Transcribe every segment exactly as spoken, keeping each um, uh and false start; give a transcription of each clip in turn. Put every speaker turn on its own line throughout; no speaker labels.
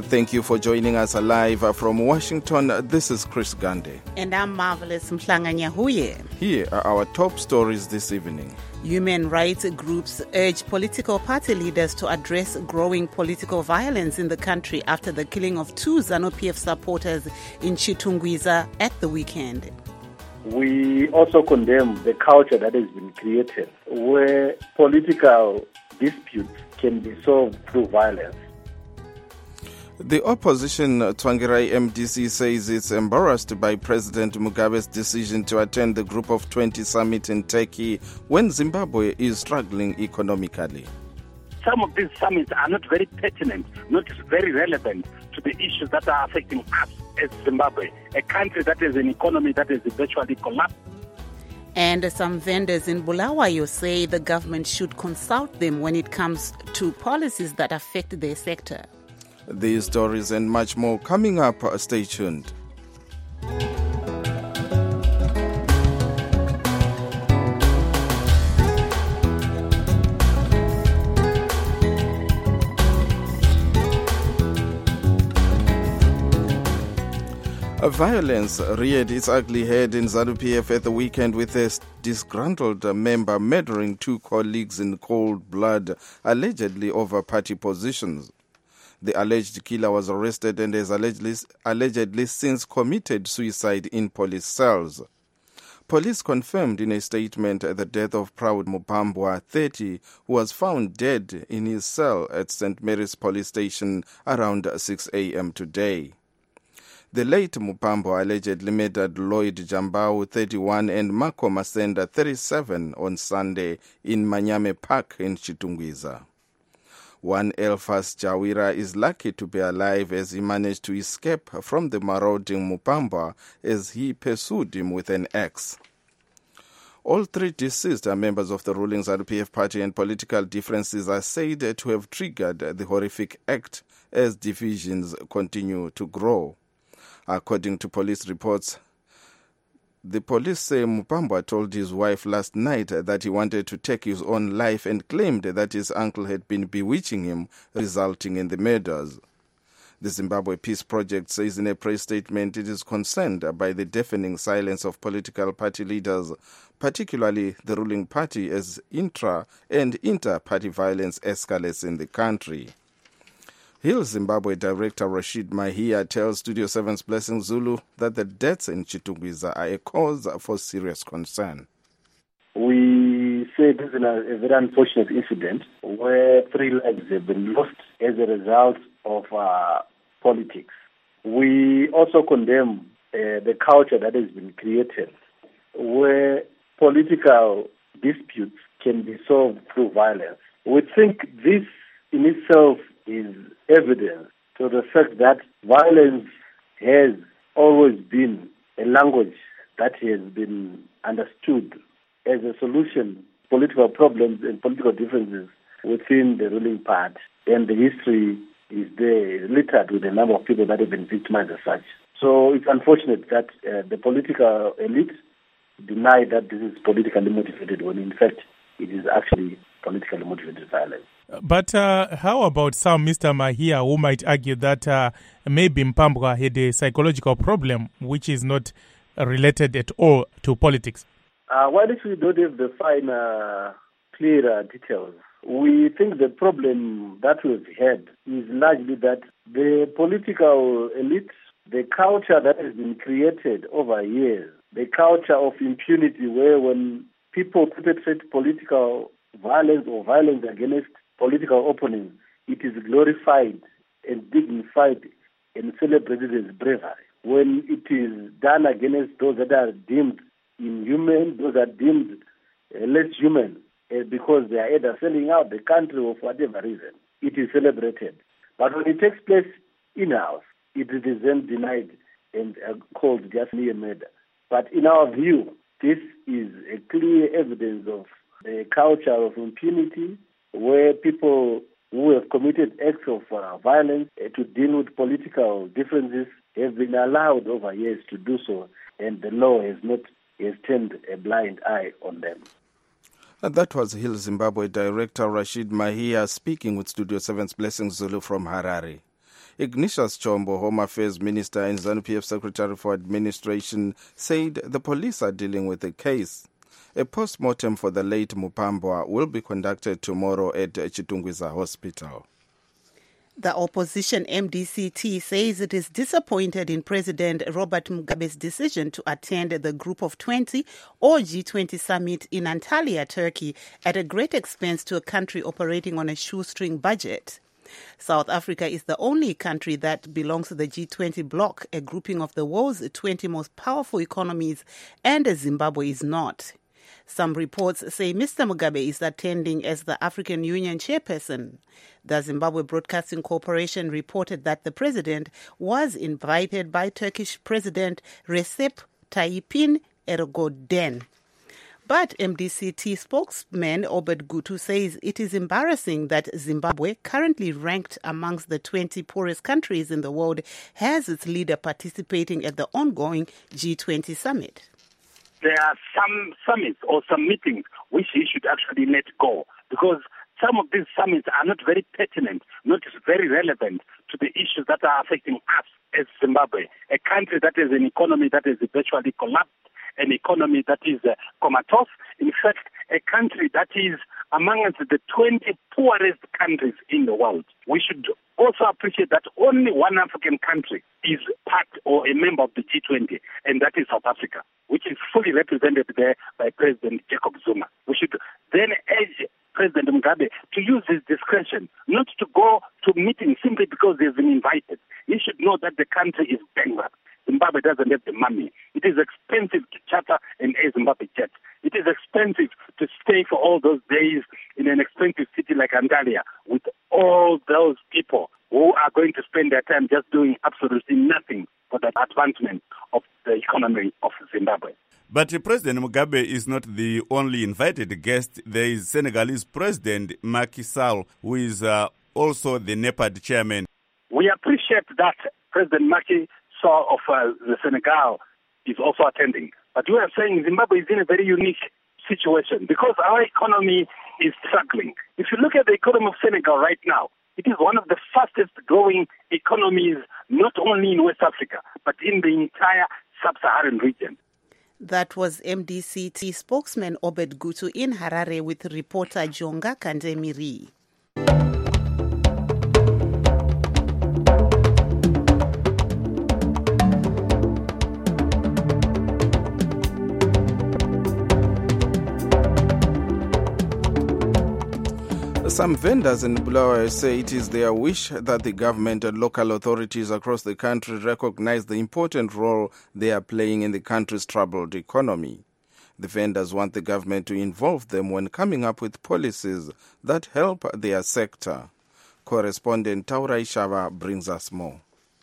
Thank you for joining us live from Washington. This is Chris Gandhi.
And I'm Marvelous Mhlanga Nyahuye.
Here are our top stories this evening.
Human rights groups urge political party leaders to address growing political violence in the country after the killing of two ZANU-P F supporters in Chitungwiza at the weekend.
We also condemn the culture that has been created where political disputes can be solved through violence.
The opposition, Tsvangirai M D C, says it's embarrassed by President Mugabe's decision to attend the Group of twenty summit in Turkey when Zimbabwe is struggling economically.
Some of these summits are not very pertinent, not very relevant to the issues that are affecting us as Zimbabwe, a country that has an economy that is virtually collapsed.
And some vendors in Bulawayo say the government should consult them when it comes to policies that affect their sector.
These stories and much more coming up. Stay tuned. Violence reared its ugly head in ZANU-P F at the weekend with a disgruntled member murdering two colleagues in cold blood, allegedly over party positions. The alleged killer was arrested and has allegedly, allegedly since committed suicide in police cells. Police confirmed in a statement the death of Proud Mupambwa, thirty, who was found dead in his cell at Saint Mary's police station around six a.m. today. The late Mupambwa allegedly murdered Lloyd Jambau, thirty-one, and Marco Masenda, thirty-seven, on Sunday in Manyame Park in Chitungwiza. One Elfas Jawira is lucky to be alive as he managed to escape from the marauding Mupambwa as he pursued him with an axe. All three deceased are members of the ruling ZANU-P F party, and political differences are said to have triggered the horrific act as divisions continue to grow. According to police reports, the police say Mupambwa told his wife last night that he wanted to take his own life and claimed that his uncle had been bewitching him, resulting in the murders. The Zimbabwe Peace Project says in a press statement it is concerned by the deafening silence of political party leaders, particularly the ruling party, as intra- and inter-party violence escalates in the country. Hill Zimbabwe Director Rashid Mahia tells Studio seven's Blessing Zulu that the deaths in Chitungwiza are a cause for serious concern.
We say this is a, a very unfortunate incident where three lives have been lost as a result of uh, politics. We also condemn uh, the culture that has been created where political disputes can be solved through violence. We think this in itself is evidence to the fact that violence has always been a language that has been understood as a solution to political problems and political differences within the ruling party. And the history is there, littered with a number of people that have been victimized as such. So it's unfortunate that uh, the political elite deny that this is politically motivated when in fact it is actually politically motivated violence.
But uh, how about some Mister Mahia who might argue that uh, maybe Mupambwa had a psychological problem which is not uh, related at all to politics?
Uh, while we don't have the fine, uh, clear uh, details, we think the problem that we've had is largely that the political elite, the culture that has been created over years, the culture of impunity where when people perpetrate political violence or violence against political opponents, it is glorified and dignified and celebrated as bravery. When it is done against those that are deemed inhuman, those are deemed uh, less human uh, because they are either selling out the country or for whatever reason, it is celebrated. But when it takes place in-house, it is then denied and uh, called just mere murder. But in our view, this is a clear evidence of a culture of impunity where people who have committed acts of uh, violence uh, to deal with political differences have been allowed over years to do so, and the law has not has turned a blind eye on them.
And that was Hill Zimbabwe Director Rashid Mahia speaking with Studio seven's Blessing Zulu from Harare. Ignatius Chombo, Home Affairs Minister and ZANU-P F Secretary for Administration, said the police are dealing with the case. A post-mortem for the late Mupambwa will be conducted tomorrow at Chitungwiza Hospital.
The opposition M D C T says it is disappointed in President Robert Mugabe's decision to attend the Group of twenty or G twenty summit in Antalya, Turkey, at a great expense to a country operating on a shoestring budget. South Africa is the only country that belongs to the G twenty bloc, a grouping of the world's twenty most powerful economies, and Zimbabwe is not. Some reports say Mister Mugabe is attending as the African Union chairperson. The Zimbabwe Broadcasting Corporation reported that the president was invited by Turkish President Recep Tayyip Erdogan. But M D C T spokesman Obed Gutu says it is embarrassing that Zimbabwe, currently ranked amongst the twenty poorest countries in the world, has its leader participating at the ongoing G twenty summit.
There are some summits or some meetings which he should actually let go, because some of these summits are not very pertinent, not very relevant to the issues that are affecting us as Zimbabwe, a country that has an economy that has virtually collapsed, an economy that is uh, comatose. In fact, a country that is amongst the twenty poorest countries in the world. We should also appreciate that only one African country is part or a member of the G twenty, and that is South Africa, which is fully represented there by President Jacob Zuma. We should then urge President Mugabe to use his discretion, not to go to meetings simply because he has been invited. He should know that the country is bankrupt. Zimbabwe doesn't have the money. It is expensive to charter an Air Zimbabwe jet. It is expensive to stay for all those days in an expensive city like Antalya with all those people who are going to spend their time just doing absolutely nothing for the advancement of the economy of Zimbabwe.
But President Mugabe is not the only invited guest. There is Senegalese President Macky Sall, who is uh, also the NEPAD chairman.
We appreciate that President Macky Sall of uh, the Senegal is also attending. But we are saying Zimbabwe is in a very unique situation because our economy is struggling. If you look at the economy of Senegal right now, it is one of the fastest growing economies, not only in West Africa, but in the entire sub-Saharan region.
That was M D C T spokesman Obed Gutu in Harare with reporter Jonga Kandemiri.
Some vendors in Bulawayo say it is their wish that the government and local authorities across the country recognize the important role they are playing in the country's troubled economy. The vendors want the government to involve them when coming up with policies that help their sector. Correspondent Taura Ishava brings us more.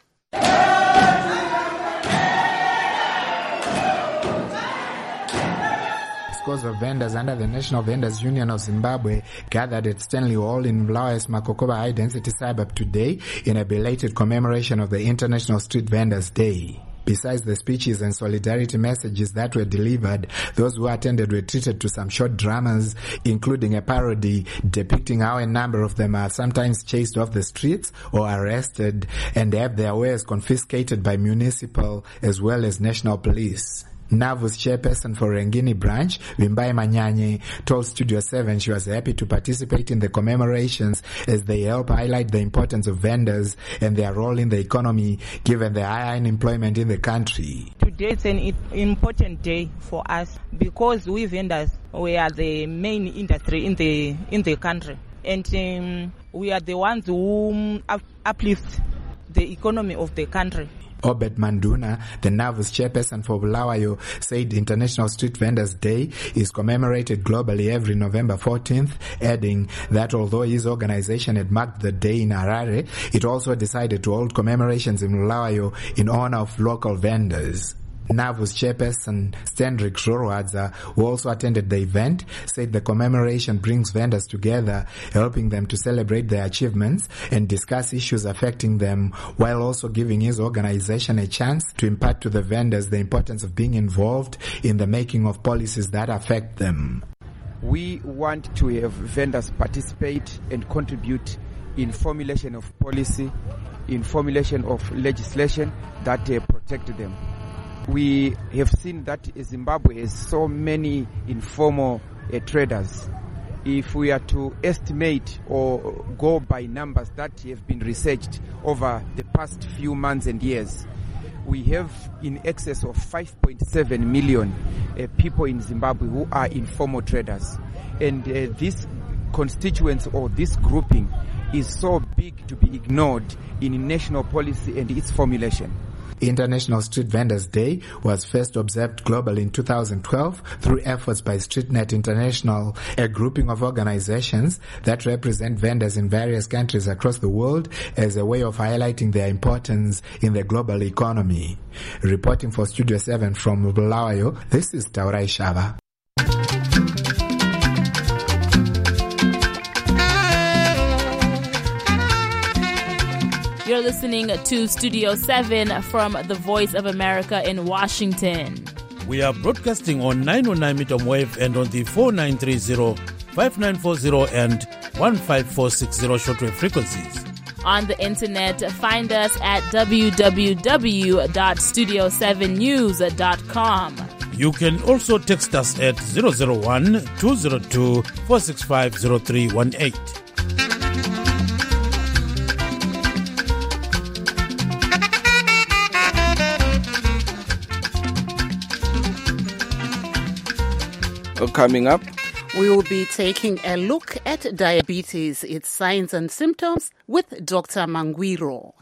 Scores of vendors under the National Vendors Union of Zimbabwe gathered at Stanley Hall in Bulawayo's Makokoba High Density Suburb today in a belated commemoration of the International Street Vendors Day. Besides the speeches and solidarity messages that were delivered, those who attended were treated to some short dramas, including a parody depicting how a number of them are sometimes chased off the streets or arrested and have their wares confiscated by municipal as well as national police. NAVU's chairperson for Rengini branch, Wimbai Manyanye, told Studio seven she was happy to participate in the commemorations as they help highlight the importance of vendors and their role in the economy given the high unemployment in the country.
Today is an important day for us because we vendors, we are the main industry in the in the country, and um, we are the ones who up- uplift the economy of the country.
Obed Manduna, the NAVU's chairperson for Bulawayo, said International Street Vendors Day is commemorated globally every November fourteenth, adding that although his organization had marked the day in Harare, it also decided to hold commemorations in Bulawayo in honor of local vendors. NAVU's chairperson, Stendrick Zhorwadza, who also attended the event, said the commemoration brings vendors together, helping them to celebrate their achievements and discuss issues affecting them, while also giving his organization a chance to impart to the vendors the importance of being involved in the making of policies that affect them.
We want to have vendors participate and contribute in formulation of policy, in formulation of legislation that uh, protect them. We have seen that Zimbabwe has so many informal uh, traders. If we are to estimate or go by numbers that have been researched over the past few months and years, we have in excess of five point seven million uh, people in Zimbabwe who are informal traders. And uh, this constituency or this grouping is so big to be ignored in national policy and its formulation.
International Street Vendors Day was first observed globally in two thousand twelve through efforts by StreetNet International, a grouping of organizations that represent vendors in various countries across the world as a way of highlighting their importance in the global economy. Reporting for Studio seven from Bulawayo, this is Taurai Shava.
You're listening to Studio seven from the Voice of America in Washington.
We are broadcasting on nine oh nine meter wave and on the four nine three zero, five nine four zero and one five four six zero shortwave frequencies.
On the internet, find us at w w w dot studio seven news dot com.
You can also text us at zero zero one, two zero two, four six five zero three one eight.
Coming up,
we will be taking a look at diabetes, its signs and symptoms with Doctor Mangwiro.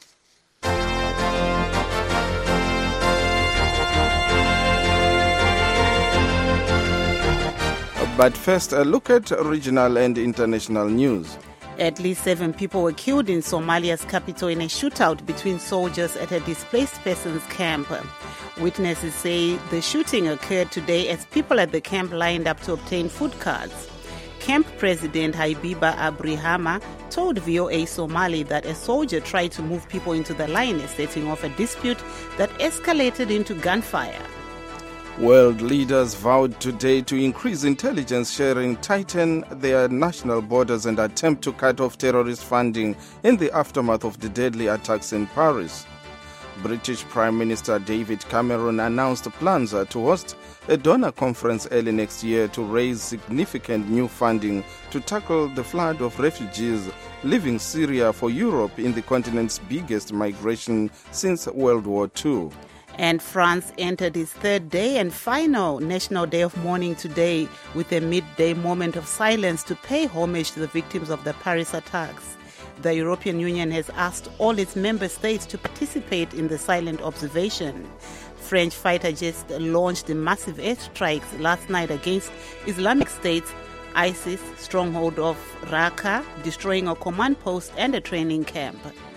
But first, a look at regional and international news.
At least seven people were killed in Somalia's capital in a shootout between soldiers at a displaced persons camp. Witnesses say the shooting occurred today as people at the camp lined up to obtain food cards. Camp President Haibiba Abrihama told V O A Somali that a soldier tried to move people into the line, setting off a dispute that escalated into gunfire.
World leaders vowed today to increase intelligence sharing, tighten their national borders and attempt to cut off terrorist funding in the aftermath of the deadly attacks in Paris. British Prime Minister David Cameron announced plans to host a donor conference early next year to raise significant new funding to tackle the flood of refugees leaving Syria for Europe in the continent's biggest migration since World War Two.
And France entered its third day and final National Day of Mourning today with a midday moment of silence to pay homage to the victims of the Paris attacks. The European Union has asked all its member states to participate in the silent observation. French fighter jets launched massive airstrikes last night against Islamic State's ISIS stronghold of Raqqa, destroying a command post and a training camp.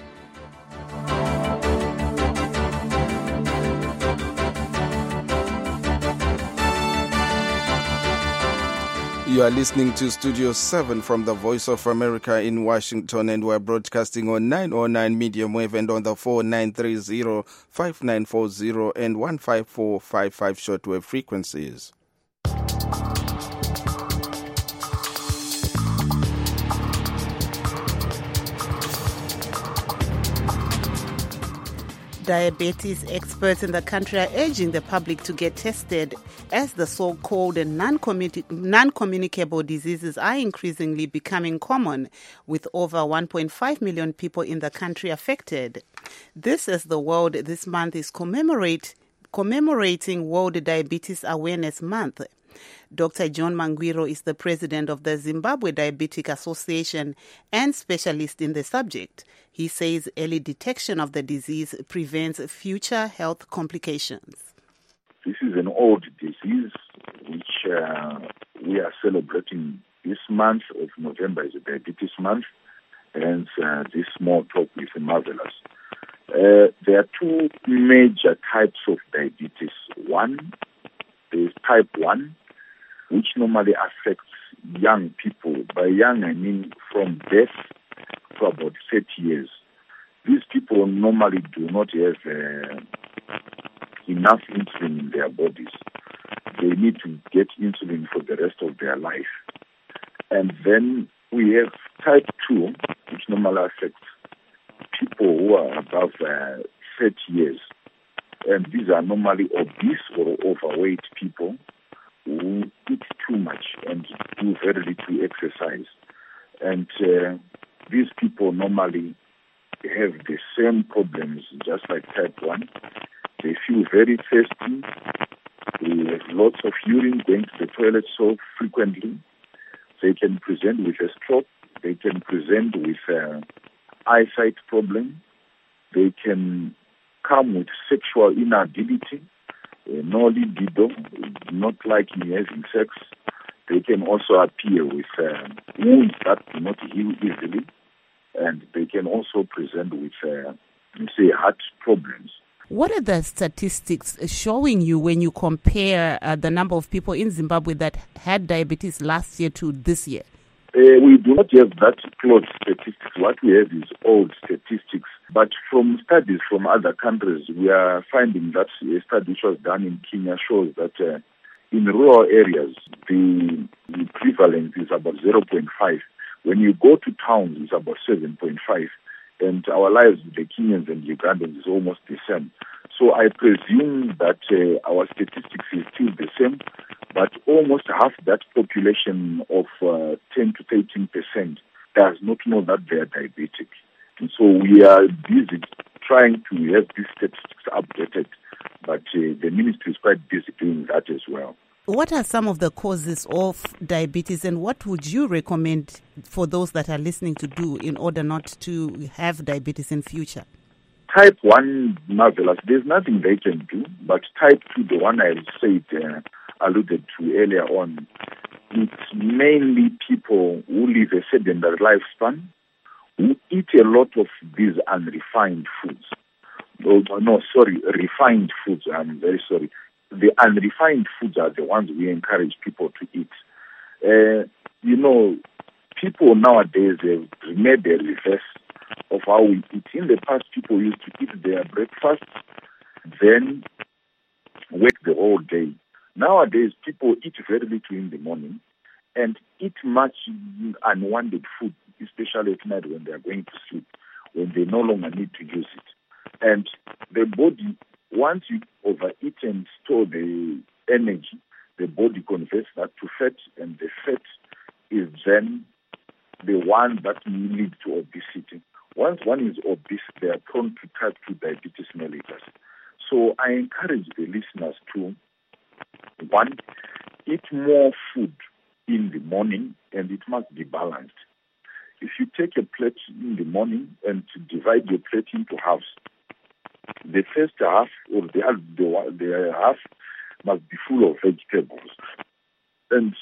You are listening to Studio seven from the Voice of America in Washington, and we're broadcasting on nine oh nine medium wave and on the four nine three zero, five nine four zero and one five four five five shortwave frequencies.
Diabetes experts in the country are urging the public to get tested as the so-called non-communi- non-communicable diseases are increasingly becoming common, with over one point five million people in the country affected. This as the world this month is commemorate, commemorating World Diabetes Awareness Month. Doctor John Mangwiro is the president of the Zimbabwe Diabetic Association and specialist in the subject. He says early detection of the disease prevents future health complications.
This is an old disease which uh, we are celebrating this month of November is a diabetes month, and uh, this small talk is marvelous. Uh, there are two major types of diabetes. One is type one, which normally affects young people. By young, I mean from birth to about thirty years. These people normally do not have uh, enough insulin in their bodies. They need to get insulin for the rest of their life. And then we have type two, which normally affects people who are above uh, thirty years. And these are normally obese or overweight people who eat too much and do very little exercise. And uh, these people normally have the same problems, just like type one. They feel very thirsty. They have lots of urine, going to the toilet so frequently. They can present with a stroke. They can present with uh, eyesight problem. They can come with sexual inability, uh, no libido, not liking having sex. They can also appear with uh, wounds that do not heal easily, and they can also present with, uh, say, heart problems.
What are the statistics showing you when you compare uh, the number of people in Zimbabwe that had diabetes last year to this year?
Uh, we do not have that close statistics. What we have is old statistics. But from studies from other countries, we are finding that a study which was done in Kenya shows that uh, in rural areas, the, the prevalence is about zero point five. When you go to towns, it's about seven point five. And our lives with the Kenyans and Ugandans is almost the same. So I presume that uh, our statistics is still the same, but almost half that population of uh, ten to thirteen percent does not know that they are diabetic. And so we are busy trying to have these statistics updated, but uh, the ministry is quite busy doing that as well.
What are some of the causes of diabetes, and what would you recommend for those that are listening to do in order not to have diabetes in future?
Type one, marvelous. There's nothing they can do, but type two, the one I said, uh, alluded to earlier on, it's mainly people who live a sedentary lifespan, who eat a lot of these unrefined foods. Oh, no, sorry, refined foods, I'm very sorry. The unrefined foods are the ones we encourage people to eat. Uh, you know, people nowadays have made a reverse of how we eat. In the past, people used to eat their breakfast, then wait the whole day. Nowadays, people eat very little in the morning and eat much unwanted food, especially at night when they are going to sleep, when they no longer need to use it. And the body, once you overeat and store the energy, the body converts that to fat, and the fat is then the one that leads to obesity. Once one is obese, they are prone to type two diabetes mellitus. So I encourage the listeners to, one, eat more food in the morning, and it must be balanced. If you take a plate in the morning and divide your plate into halves, the first half or the, the, the half must be full of vegetables. And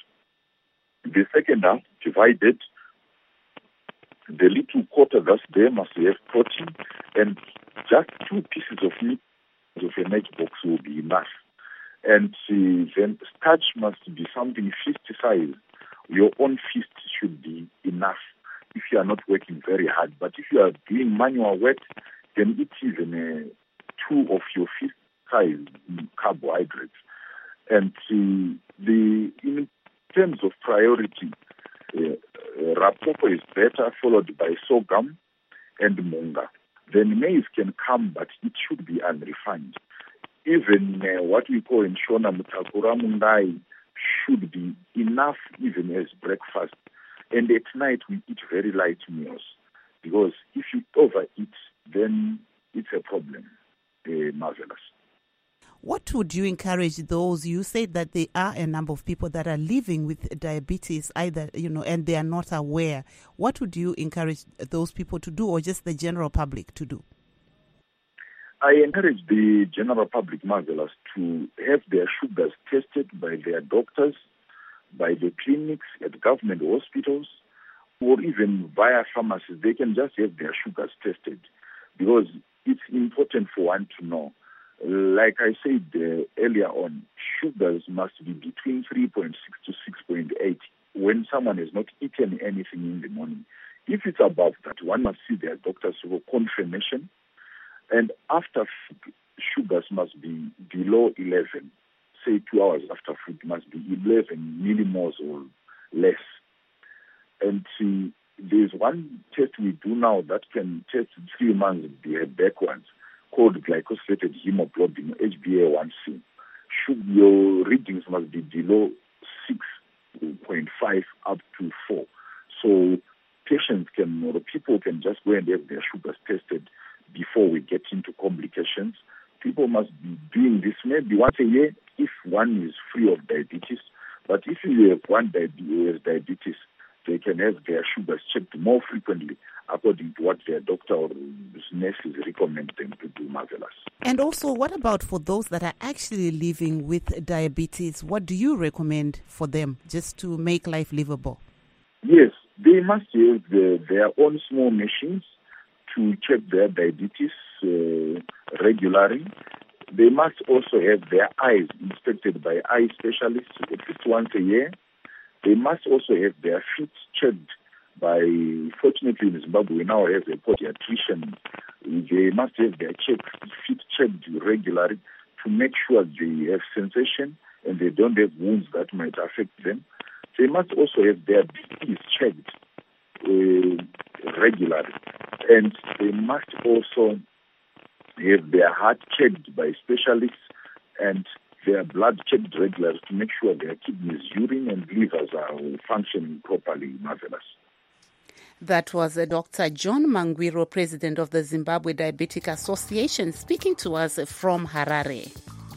the second half, divided, the little quarter that's there must have protein, and just two pieces of meat of a matchbox will be enough. And uh, then starch must be something fist size. Your own fist should be enough if you are not working very hard. But if you are doing manual work, then eat even uh, two of your fist size carbohydrates. And uh, the in terms of priority, uh, uh, Rapopo is better, followed by sorghum and munga. Then maize can come, but it should be unrefined. Even uh, what we call in Shona Mutakura Mundai should be enough even as breakfast. And at night we eat very light meals, because if you overeat, then it's a problem. Uh, marvelous.
What would you encourage those? You said that there are a number of people that are living with diabetes, either, you know, and they are not aware. What would you encourage those people to do, or just the general public to do?
I encourage the general public, marvelous, to have their sugars tested by their doctors, by the clinics at government hospitals, or even via pharmacies. They can just have their sugars tested, because it's important for one to know. Like I said uh, earlier on, sugars must be between three point six to six point eight when someone has not eaten anything in the morning. If it's above that, one must see their doctors for confirmation. And after food, sugars must be below eleven. Say two hours after food must be eleven millimoles or less. And uh, there's one test we do now that can test three months backwards, called glycosylated hemoglobin, H b A one C. Should your readings must be below six point five up to four. So patients can, or people can just go and have their sugars tested before we get into complications. People must be doing this maybe once a year if one is free of diabetes. But if you have one who has diabetes, they can have their sugars checked more frequently according to what their doctor or nurses recommend them to do. Marvelous.
And also, what about for those that are actually living with diabetes? What do you recommend for them just to make life livable?
Yes, they must have the, their own small machines to check their diabetes uh, regularly. They must also have their eyes inspected by eye specialists at least once a year. They must also have their feet checked by, fortunately in Zimbabwe, we now have a podiatrician. They must have their check, feet checked regularly to make sure they have sensation and they don't have wounds that might affect them. They must also have their B Ps checked uh, regularly. And they must also have their heart checked by specialists and their blood checked regularly to make sure their kidneys, urine and livers are functioning properly. Marvelous.
That was uh, Doctor John Mangwiro, President of the Zimbabwe Diabetic Association, speaking to us from Harare.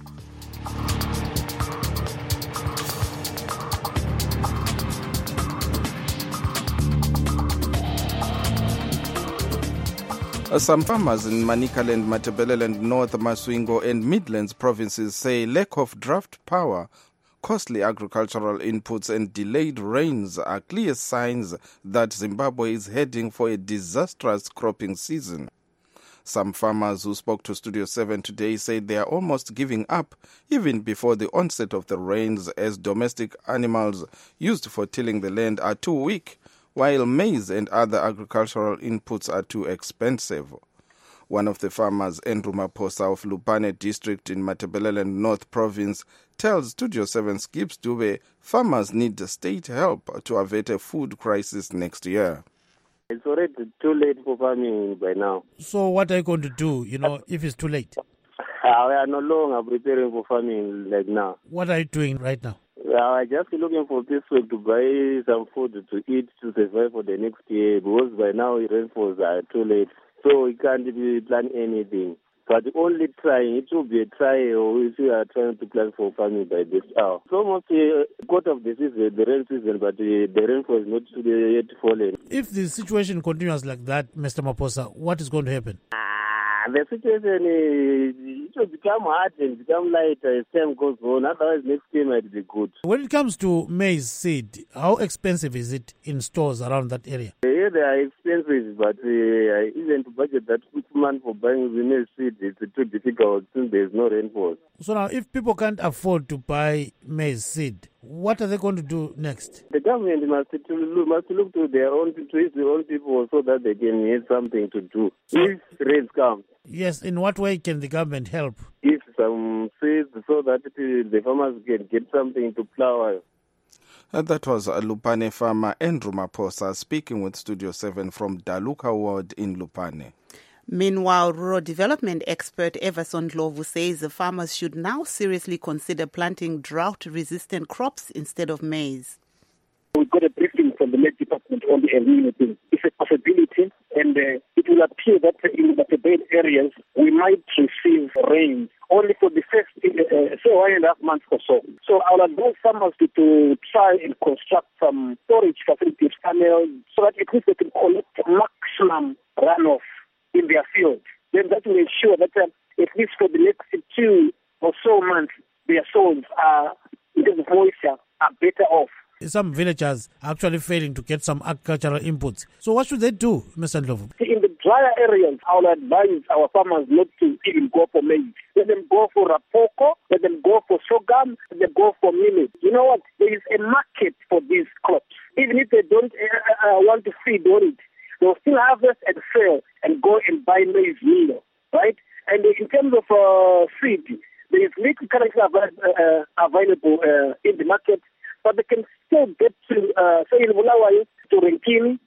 Some farmers in Manicaland, Matabeleland, North Masvingo and Midlands provinces say lack of draft power, costly agricultural inputs and delayed rains are clear signs that Zimbabwe is heading for a disastrous cropping season. Some farmers who spoke to Studio seven today said they are almost giving up even before the onset of the rains, as domestic animals used for tilling the land are too weak, while maize and other agricultural inputs are too expensive. One of the farmers, Andrew Maposa of Lupane district in Matabeleland North Province, tells Studio seven's Gibbs Dube farmers need state help to avert a food crisis next year.
It's already too late for farming by now.
So what are you going to do, you know, if it's too late?
Uh, we are no longer preparing for farming like now.
What are you doing right now?
We are just looking for this week to buy some food to eat to survive for the next year, because by now rainfalls are too late. So we can't plan anything. But only trying, it will be a trial if we are trying to plan for farming by this hour. It's almost a quarter of the season, the rain season, but the, the rainfall is not yet falling.
If the situation continues like that, Mister Maposa, what is going to happen?
Ah, the situation is, it will become hard and become lighter as time goes on. Otherwise, next year might be good.
When it comes to maize seed, how expensive is it in stores around that area?
Yeah, they are expensive, but uh, even to budget that six months for buying the maize seed, it's too difficult since there is no rainfall.
So now, if people can't afford to buy maize seed, what are they going to do next?
The government must look, must look to their own, to their own people so that they can have something to do. So, if rains come.
Yes, in what way can the government help?
Give some seeds so that the farmers can get something to plow.
Uh, that was a Lupane farmer Andrew Maposa speaking with Studio seven from Daluka Ward in Lupane.
Meanwhile, rural development expert Everson Ndlovu says the farmers should now seriously consider planting drought-resistant crops instead of maize.
We got a briefing from the Met Department on the El Nino thing. It's a possibility, and uh, it will appear that in the bed areas we might receive rain only for the first, uh, say, one and a half months or so. So I will advise farmers to, to try and construct some storage facilities, canals, so that at least they can collect maximum runoff in their field. Then that will ensure that uh, at least for the next two or so months, their soils are, in terms of moisture, are better off.
Some villagers are actually failing to get some agricultural inputs. So what should they do, Mister Ndlovu?
In the drier areas, I will advise our farmers not to even go for maize. Let them go for rapoko, let them go for sorghum, let them go for millet. You know what? There is a market for these crops. Even if they don't uh, uh, want to feed on it, they'll still harvest and sell and go and buy maize meal, right? And in terms of uh, feed, there is little currently uh, available uh, in the market, but they can still get to, uh, say, in Bulawayo, to Renkini,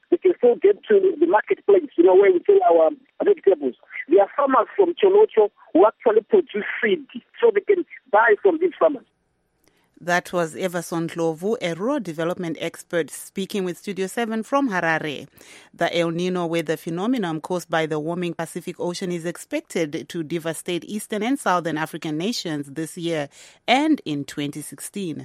we can still get to the marketplace, you know, where we sell our vegetables. There are farmers from Cholocho who actually produce seed so they can buy from these farmers.
That was Everson Ndlovu, a rural development expert, speaking with Studio seven from Harare. The El Nino weather phenomenon caused by the warming Pacific Ocean is expected to devastate eastern and southern African nations this year and in twenty sixteen.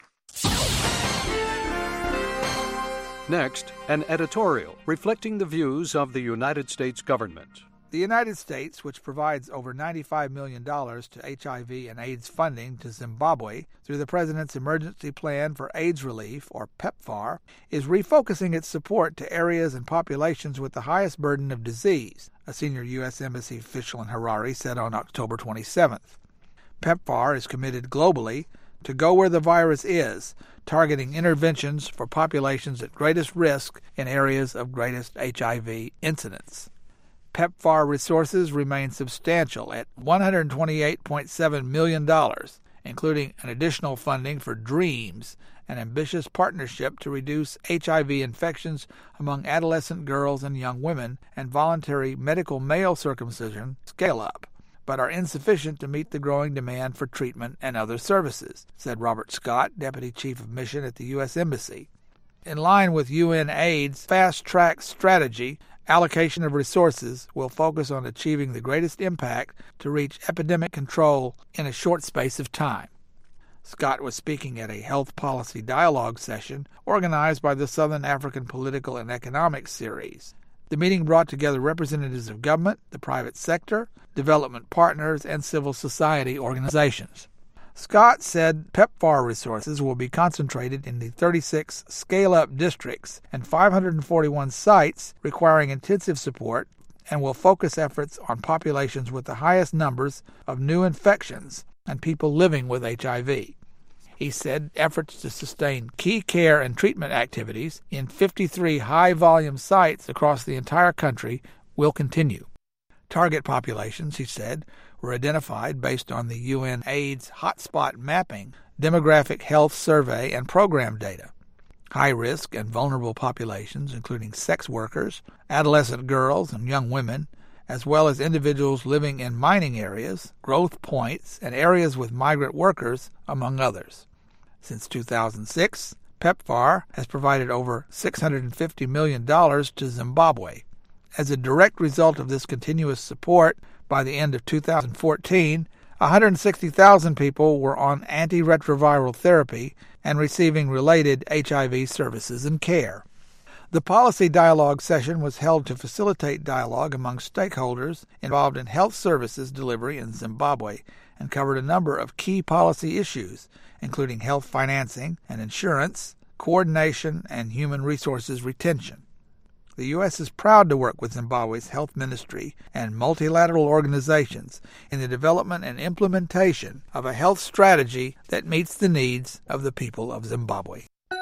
Next, an editorial reflecting the views of the United States government.
The United States, which provides over ninety-five million dollars to H I V and AIDS funding to Zimbabwe through the President's Emergency Plan for AIDS Relief, or PEPFAR, is refocusing its support to areas and populations with the highest burden of disease, a senior U S Embassy official in Harare said on October twenty-seventh. PEPFAR is committed globally to go where the virus is, targeting interventions for populations at greatest risk in areas of greatest H I V incidence. PEPFAR resources remain substantial at one hundred twenty-eight point seven million dollars, including an additional funding for DREAMS, an ambitious partnership to reduce H I V infections among adolescent girls and young women, and voluntary medical male circumcision Scale Up, but are insufficient to meet the growing demand for treatment and other services, said Robert Scott, Deputy Chief of Mission at the U S Embassy. In line with U N AIDS fast-track strategy, allocation of resources will focus on achieving the greatest impact to reach epidemic control in a short space of time. Scott was speaking at a health policy dialogue session organized by the Southern African Political and Economic Series. The meeting brought together representatives of government, the private sector, development partners, and civil society organizations. Scott said PEPFAR resources will be concentrated in the thirty-six scale-up districts and five hundred forty-one sites requiring intensive support, and will focus efforts on populations with the highest numbers of new infections and people living with H I V. He said efforts to sustain key care and treatment activities in fifty-three high-volume sites across the entire country will continue. Target populations, he said, were identified based on the U N AIDS hotspot mapping, demographic health survey, and program data. High-risk and vulnerable populations, including sex workers, adolescent girls, and young women, as well as individuals living in mining areas, growth points, and areas with migrant workers, among others. Since two thousand six, PEPFAR has provided over six hundred fifty million dollars to Zimbabwe. As a direct result of this continuous support, by the end of two thousand fourteen, one hundred sixty thousand people were on antiretroviral therapy and receiving related H I V services and care. The policy dialogue session was held to facilitate dialogue among stakeholders involved in health services delivery in Zimbabwe and covered a number of key policy issues, including health financing and insurance, coordination, and human resources retention. The U S is proud to work with Zimbabwe's health ministry and multilateral organizations in the development and implementation of a health strategy that meets the needs of the people of Zimbabwe.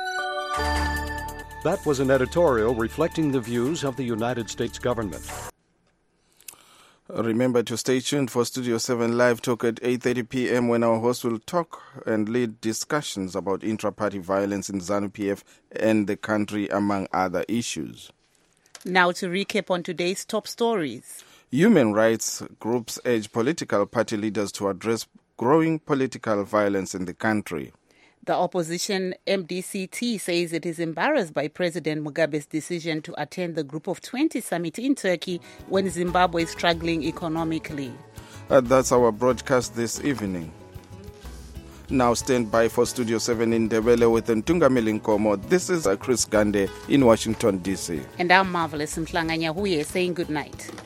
That was an editorial reflecting the views of the United States government.
Remember to stay tuned for Studio seven Live Talk at eight thirty p.m. when our host will talk and lead discussions about intra-party violence in ZANU-P F and the country, among other issues.
Now to recap on today's top stories.
Human rights groups urge political party leaders to address growing political violence in the country.
The opposition M D C T says it is embarrassed by President Mugabe's decision to attend the Group of twenty summit in Turkey when Zimbabwe is struggling economically.
Uh, that's our broadcast this evening. Now stand by for Studio seven in Ndebele with Ntungamili Nkomo. This is uh, Chris Gande in Washington, D C.
And I'm Marvelous Mhlanga Nyahuye saying good night.